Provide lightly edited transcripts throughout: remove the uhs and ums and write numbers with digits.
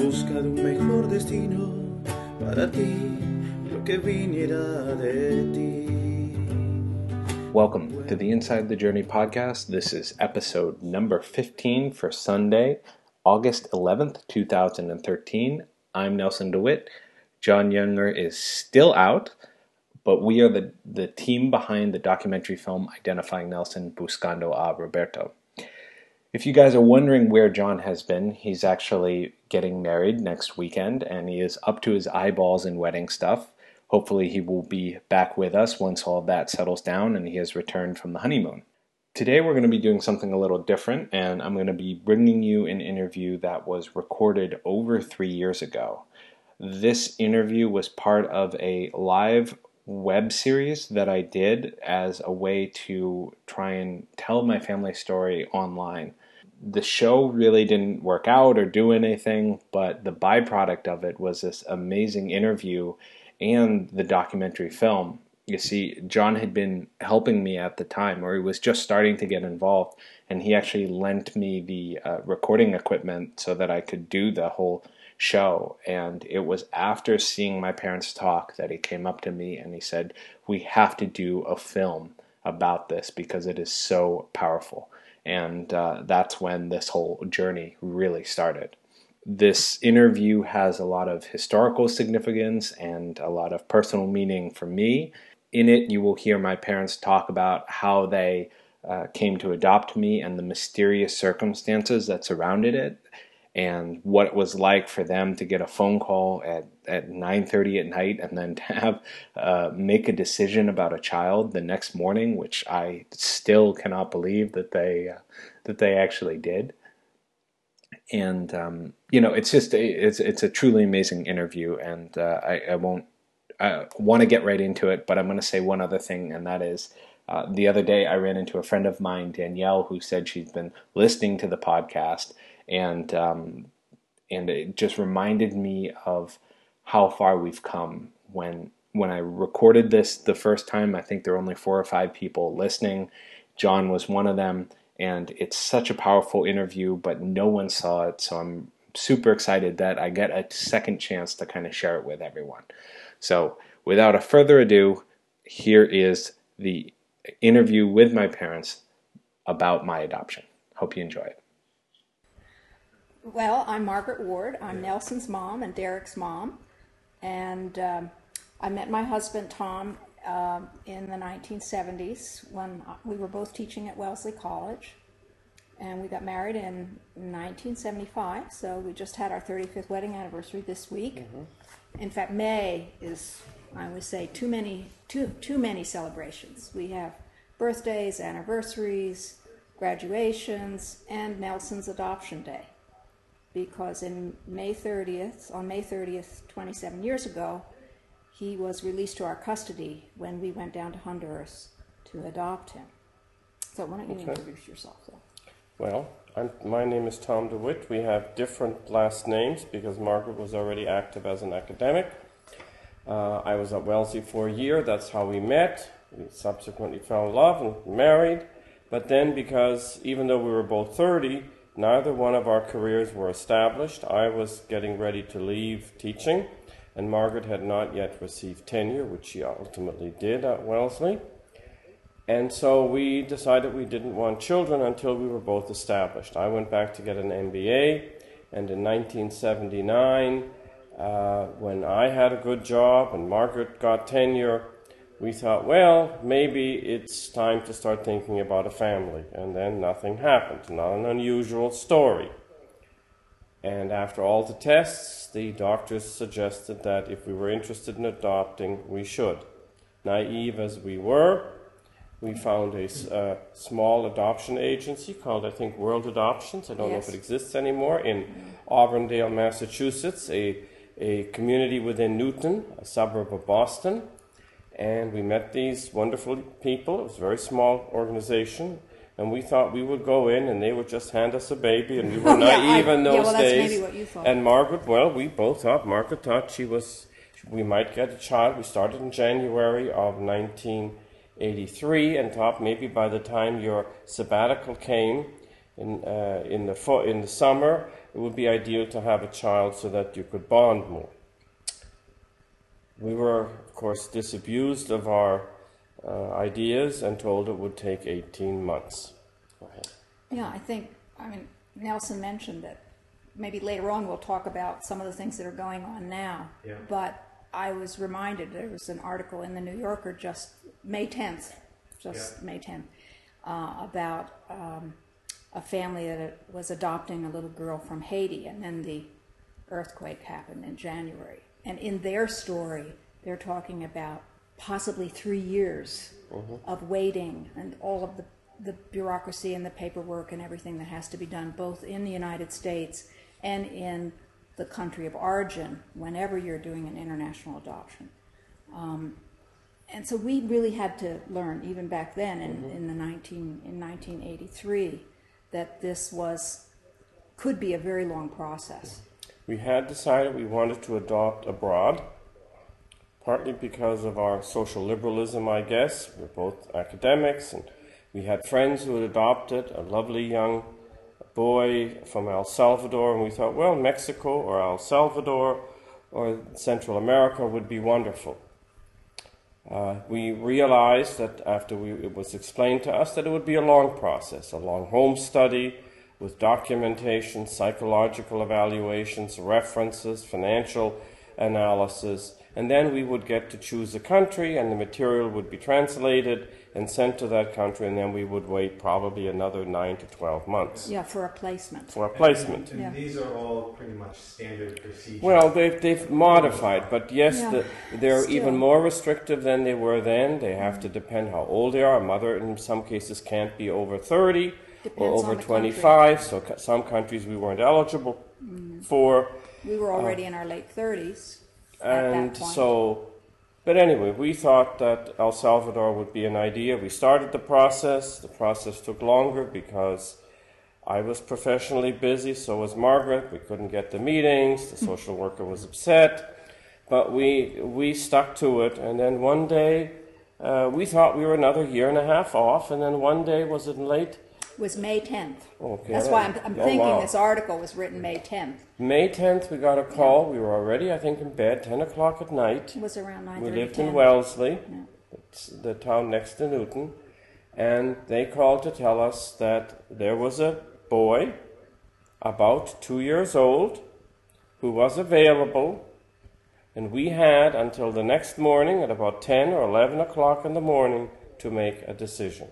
busca de un mejor destino para ti, lo que viniera de ti. Welcome to the Inside the Journey podcast. This is episode number 15 for Sunday, August 11th, 2013. I'm Nelson DeWitt. John Younger is still out, but we are the team behind the documentary film Identifying Nelson, Buscando a Roberto. If you guys are wondering where John has been, he's actually getting married next weekend, and he is up to his eyeballs in wedding stuff. Hopefully he will be back with us once all of that settles down and he has returned from the honeymoon. Today we're going to be doing something a little different, and I'm going to be bringing you an interview that was recorded over 3 years ago. This interview was part of a live web series that I did as a way to try and tell my family story online. The show really didn't work out or do anything, but the byproduct of it was this amazing interview and the documentary film. You see, John had been helping me at the time, or he was just starting to get involved, and he actually lent me the recording equipment so that I could do the whole show. And it was after seeing my parents talk that he came up to me and he said, "We have to do a film about this because it is so powerful." And that's when this whole journey really started. This interview has a lot of historical significance and a lot of personal meaning for me. In it, you will hear my parents talk about how they came to adopt me and the mysterious circumstances that surrounded it, and what it was like for them to get a phone call at 9:30 at night and then to have make a decision about a child the next morning, which I still cannot believe that they actually did. And it's a truly amazing interview, and I want to get right into it, but I'm going to say one other thing, and that is the other day I ran into a friend of mine, Danielle, who said she's been listening to the podcast, and it just reminded me of how far we've come. When I recorded this the first time, I think there were only 4 or 5 people listening. John was one of them, and it's such a powerful interview, but no one saw it, so I'm super excited that I get a second chance to kind of share it with everyone. So without a further ado, here is the interview with my parents about my adoption. Hope you enjoy it. Well, I'm Margaret Ward. I'm Nelson's mom and Derek's mom. And I met my husband, Tom, in the 1970s when we were both teaching at Wellesley College. And we got married in 1975, so we just had our 35th wedding anniversary this week. Mm-hmm. In fact, May is, I always say, too many celebrations. We have birthdays, anniversaries, graduations, and Nelson's adoption day. Because on May 30th, 27 years ago, he was released to our custody when we went down to Honduras to adopt him. So why don't you introduce yourself, though? Well, my name is Tom DeWitt. We have different last names because Margaret was already active as an academic. I was at Wellesley for a year. That's how we met. We subsequently fell in love and married. But then, because even though we were both 30, neither one of our careers were established. I was getting ready to leave teaching, and Margaret had not yet received tenure, which she ultimately did at Wellesley. And so we decided we didn't want children until we were both established. I went back to get an MBA, and in 1979, when I had a good job and Margaret got tenure, we thought, well, maybe it's time to start thinking about a family. And then nothing happened. Not an unusual story. And after all the tests, the doctors suggested that if we were interested in adopting, we should. Naive as we were, we found a small adoption agency called, I think, World Adoptions. I don't know if it exists anymore, in Auburndale, Massachusetts, a community within Newton, a suburb of Boston. And we met these wonderful people. It was a very small organization. And we thought we would go in and they would just hand us a baby, and we were naive in those days. Maybe what you thought. And Margaret, we both thought, Margaret thought we might get a child. We started in January of 1983 and thought maybe by the time your sabbatical came in the summer, it would be ideal to have a child so that you could bond more. We were, of course, disabused of our ideas and told it would take 18 months. Go ahead. Yeah, I mean, Nelson mentioned that maybe later on we'll talk about some of the things that are going on now. Yeah. But I was reminded, there was an article in the New Yorker just May 10th, May 10th, about a family that was adopting a little girl from Haiti, and then the earthquake happened in January. And in their story, they're talking about possibly 3 years of waiting and all of the bureaucracy and the paperwork and everything that has to be done, both in the United States and in the country of origin, whenever you're doing an international adoption. And so we really had to learn, even back then in 1983, that this could be a very long process. We had decided we wanted to adopt abroad, partly because of our social liberalism, I guess. We're both academics, and we had friends who had adopted a lovely young boy from El Salvador, and we thought, well, Mexico or El Salvador or Central America would be wonderful. We realized that after it was explained to us that it would be a long process, a long home study with documentation, psychological evaluations, references, financial analysis, and then we would get to choose a country, and the material would be translated and sent to that country, and then we would wait probably another 9 to 12 months. Yeah, for a placement. For a placement. And these are all pretty much standard procedures. Well, they've modified, but yes, they're Still. even more restrictive than they were then. They have to depend how old they are. A mother, in some cases, can't be over 30 Depends or over on the 25, so some countries we weren't eligible for. We were already in our late 30s at And that point. so, but anyway, we thought that El Salvador would be an idea. We started the process. The process took longer because I was professionally busy, so was Margaret. We couldn't get the meetings. The social worker was upset. But we stuck to it. And then one day, we thought we were another year and a half off. And then one day, was it late? It was May 10th. Okay. That's why I'm thinking wow. this article was written May 10th. May 10th, we got a call. We were already, I think, in bed, 10 o'clock at night. It was around 9:30. We lived 10. in Wellesley, Yeah. it's the town next to Newton, and they called to tell us that there was a boy about 2 years old who was available, and we had until the next morning at about 10 or 11 o'clock in the morning to make a decision.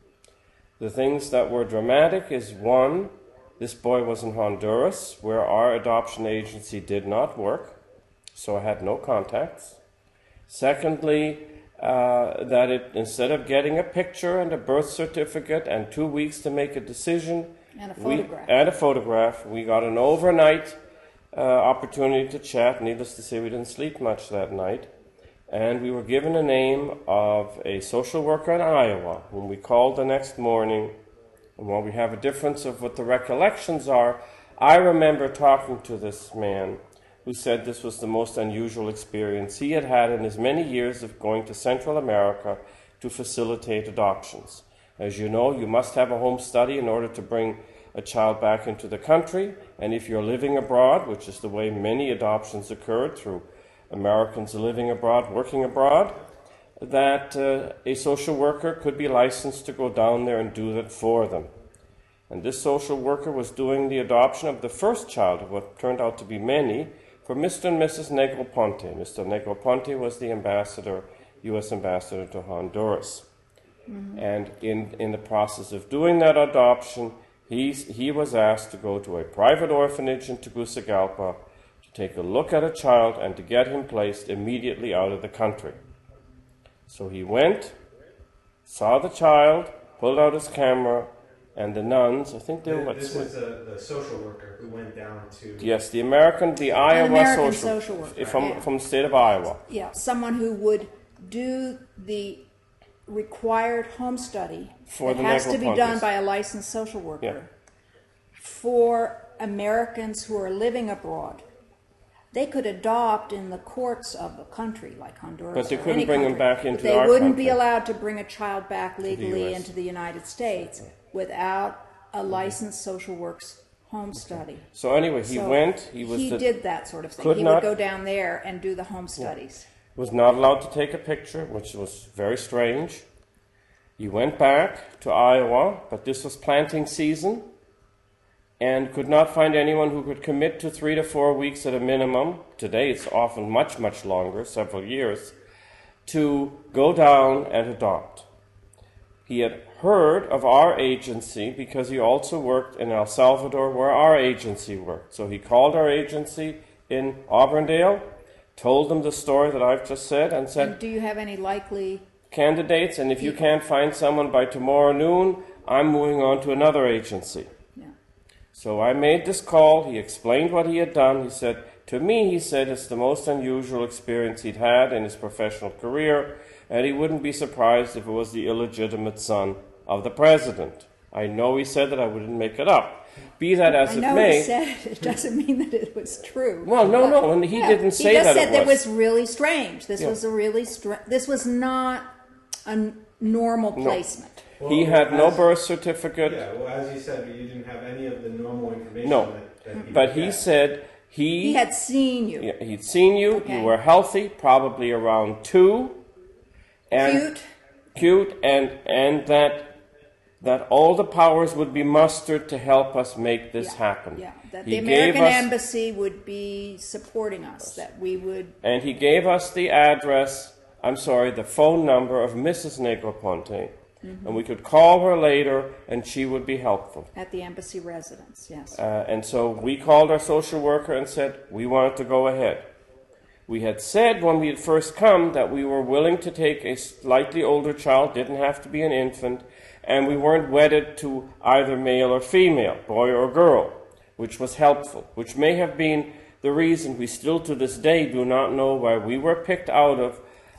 The things that were dramatic is, one, this boy was in Honduras, where our adoption agency did not work, so I had no contacts. Secondly, that instead of getting a picture and a birth certificate and 2 weeks to make a decision, And a photograph. we got an overnight opportunity to chat. Needless to say, we didn't sleep much that night. And we were given a name of a social worker in Iowa, whom we called the next morning. And while we have a difference of what the recollections are, I remember talking to this man who said this was the most unusual experience he had had in his many years of going to Central America to facilitate adoptions. As you know, you must have a home study in order to bring a child back into the country. And if you're living abroad, which is the way many adoptions occurred through Americans living abroad, working abroad, that a social worker could be licensed to go down there and do that for them. And this social worker was doing the adoption of the first child of what turned out to be many for Mr. and Mrs. Negroponte. Mr. Negroponte was the ambassador, U.S. ambassador to Honduras. Mm-hmm. And in the process of doing that adoption, he was asked to go to a private orphanage in Tegucigalpa, take a look at a child and to get him placed immediately out of the country. So he went, saw the child, pulled out his camera, and the nuns, I think they were... This is the social worker who went down to... Yes, the Iowa American social worker. From the state of Iowa. Yeah, someone who would do the required home study For that the has to be done Negropontes. by a licensed social worker Yeah. for Americans who are living abroad. They could adopt in the courts of a country like Honduras. But they or couldn't any bring them country. back into But they our wouldn't be country. allowed to bring a child back legally US. into the United States without a licensed social works home study. So anyway, he So went. He did that sort of thing. could He not- would go down there and do the home studies. was not allowed to take a picture, which was very strange. He went back to Iowa, but this was planting season, and could not find anyone who could commit to 3 to 4 weeks at a minimum. Today it's often much, much longer, several years, to go down and adopt. He had heard of our agency because he also worked in El Salvador where our agency worked. So he called our agency in Auburndale, told them the story that I've just said, and said, And do you have any likely... candidates, and if you can't find someone by tomorrow noon, I'm moving on to another agency. Yeah. So I made this call. He explained what he had done. He said, to me, he said, it's the most unusual experience he'd had in his professional career, and he wouldn't be surprised if it was the illegitimate son of the president. I know he said that. I wouldn't make it up. Be that as I it know may. he said it. It doesn't mean that it was true. Well, no, and he didn't say he just that said it that was. was really strange. This Yeah. was a really this was not a normal placement. He had no birth certificate. Yeah, well, as you said, you didn't have any of the normal information. No, that but he said He had seen you. Yeah, he'd seen you. Okay. You were healthy, probably around 2, and cute, and that all the powers would be mustered to help us make this happen. Yeah, that He the American gave us- Embassy would be supporting us, that we would... And he gave us the address. The phone number of Mrs. Negroponte, and we could call her later, and she would be helpful. At the embassy residence, yes. And so we called our social worker and said we wanted to go ahead. We had said when we had first come that we were willing to take a slightly older child, didn't have to be an infant, and we weren't wedded to either male or female, boy or girl, which was helpful, which may have been the reason we still to this day do not know why we were picked out of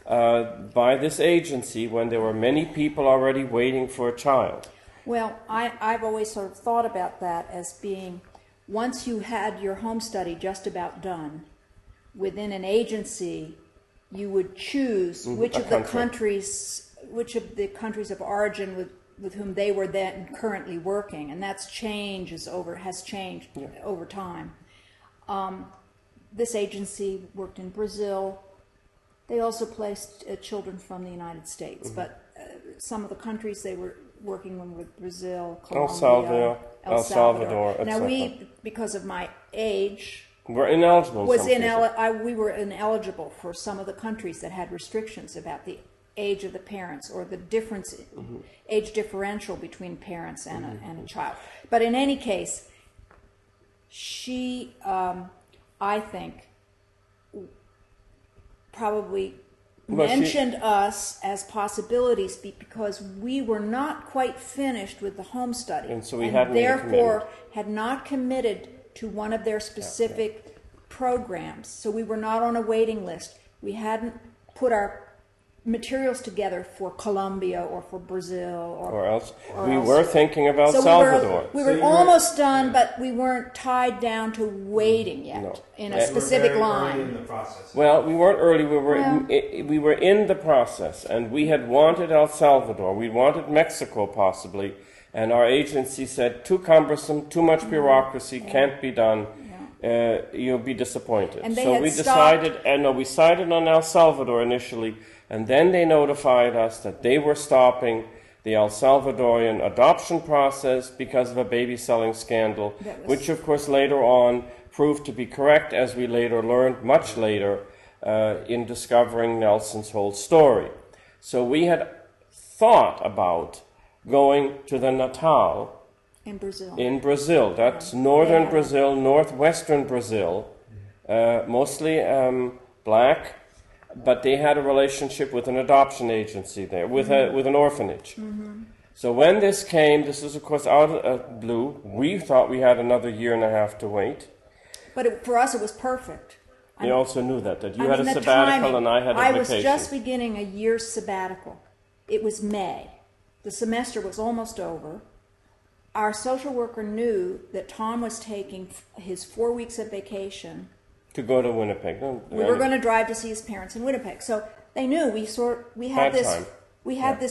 by this agency when there were many people already waiting for a child. Well, I've always sort of thought about that as being, once you had your home study just about done, within an agency, you would choose which of the countries of origin with whom they were then currently working, and has changed over time. This agency worked in Brazil. They also placed children from the United States, but some of the countries they were working with Brazil, Colombia, El Salvador. Now we, because of my age, we're ineligible. we were ineligible for some of the countries that had restrictions about the age of the parents or the difference, age differential between parents and a child. But in any case, she, I think, probably mentioned us as possibilities because we were not quite finished with the home study, and so we therefore had not committed to one of their specific programs. So we were not on a waiting list. We hadn't put our materials together for Colombia or for Brazil or else. We were thinking about so Salvador. We were almost done, but we weren't tied down to waiting yet in a specific line. Early in the process. Well, we weren't early. We were in the process, and we had wanted El Salvador. We wanted Mexico possibly, and our agency said too cumbersome, too much bureaucracy, can't be done. You'll be disappointed. And so we decided, we decided on El Salvador initially. And then they notified us that they were stopping the El Salvadorian adoption process because of a baby selling scandal, which of course later on proved to be correct, as we later learned, much later, in discovering Nelson's whole story. So we had thought about going to the Natal in Brazil. That's northern Brazil, northwestern Brazil, mostly black. But they had a relationship with an adoption agency there, with an orphanage. So when this came, this was of course out of blue. We thought we had another year and a half to wait. But for us, it was perfect. We also knew that you had a sabbatical and I had a vacation. I was just beginning a year's sabbatical. It was May. The semester was almost over. Our social worker knew that Tom was taking his 4 weeks of vacation to go to Winnipeg. We were going to drive to see his parents in Winnipeg. So they knew we had this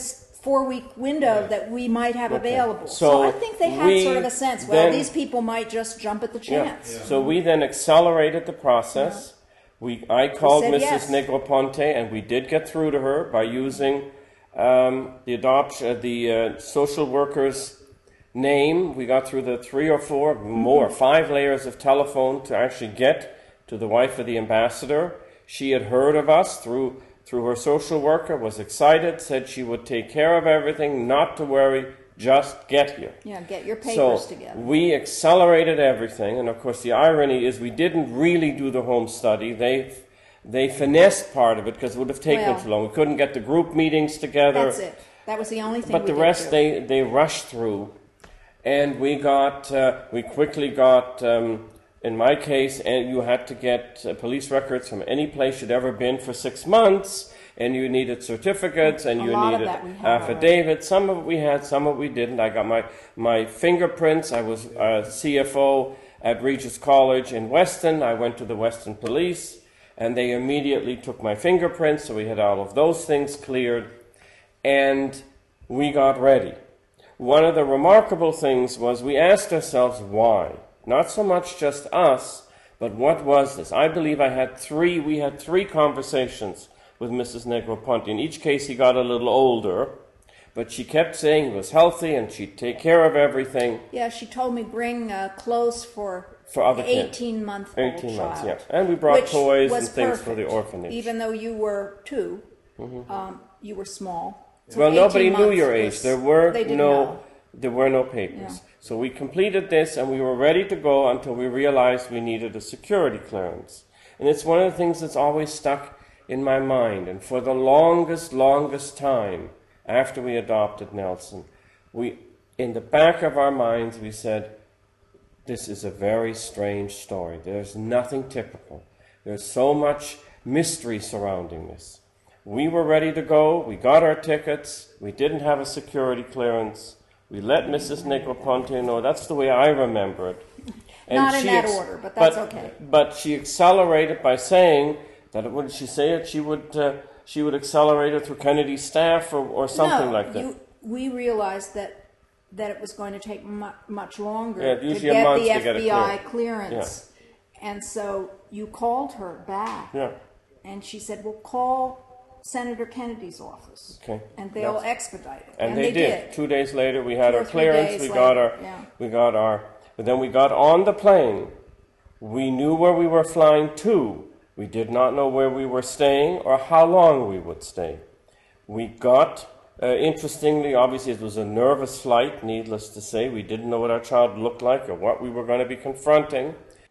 4-week window that we might have available. So So I think they had we sort of a sense, well, then- these people might just jump at the chance. So we then accelerated the process. I called said Mrs. yes. Negroponte, and we did get through to her by using the social worker's name. We got through the 3 or 4 more, 5 layers of telephone to actually get to the wife of the ambassador. She had heard of us through her social worker, was excited, said she would take care of everything, not to worry, just get here. Yeah, get your papers So together. we accelerated everything, and of course the irony is we didn't really do the home study. They finessed part of it because it would have taken Well, too long. We couldn't get the group meetings together. That's it. That was the only thing. But we the did rest do. they rushed through, and we quickly got. In my case, and you had to get police records from any place you'd ever been for 6 months, and you needed certificates, and A you lot of needed that we had affidavits. Some of it we had, some of it we didn't. I got my fingerprints. I was CFO at Regis College in Weston. I went to the Weston Police, and they immediately took my fingerprints, so we had all of those things cleared, and we got ready. One of the remarkable things was we asked ourselves why. Not so much just us, but what was this? I believe we had 3 conversations with Mrs. Negroponte. In each case, he got a little older, but she kept saying he was healthy and she'd take care of everything. Yeah, she told me bring clothes for other kids. 18-month-old 18 months, child. yeah. And we brought which toys was and things for the perfect. orphanage. Even though you were 2, you were small. So Well, 18 nobody knew months your age. was- There were they didn't know. no papers. Yeah. So we completed this and we were ready to go until we realized we needed a security clearance. And it's one of the things that's always stuck in my mind. And for the longest time after we adopted Nelson, in the back of our minds, we said, this is a very strange story. There's nothing typical. There's so much mystery surrounding this. We were ready to go. We got our tickets. We didn't have a security clearance. We let Mrs. Negroponte know. That's the way I remember it. And Not in she that order, but that's okay. But she accelerated by saying that, what did she say it? She would accelerate it through Kennedy's staff or something like that. We realized that it was going to take much longer Yeah, to usually a get month the to get a FBI clearance. And so you called her back, Yeah. and she said, well, call Senator Kennedy's office, Okay. and they'll expedite it. And they did. 2 days later, we had 2 or our 3 clearance. days We later, got our. But then we got on the plane. We knew where we were flying to. We did not know where we were staying or how long we would stay. We got, interestingly, obviously it was a nervous flight, needless to say. We didn't know what our child looked like or what we were going to be confronting.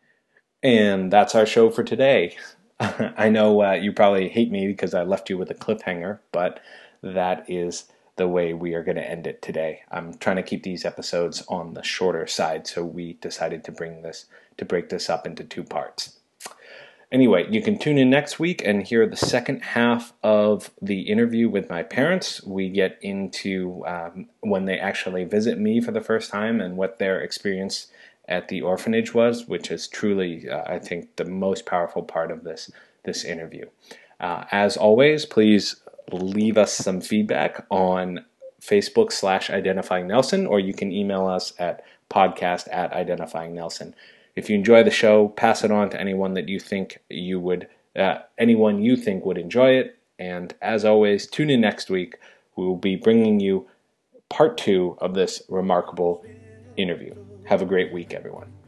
And that's our show for today. I know you probably hate me because I left you with a cliffhanger, but that is the way we are going to end it today. I'm trying to keep these episodes on the shorter side, so we decided to break this up into 2 parts. Anyway, you can tune in next week and hear the second half of the interview with my parents. We get into when they actually visit me for the first time and what their experience at the orphanage was, which is truly, I think, the most powerful part of this interview. As always, please leave us some feedback on Facebook /Identifying Nelson, or you can email us at podcast@identifyingnelson. If you enjoy the show, pass it on to anyone that you think would enjoy it. And as always, tune in next week. We will be bringing you part 2 of this remarkable interview. Have a great week, everyone.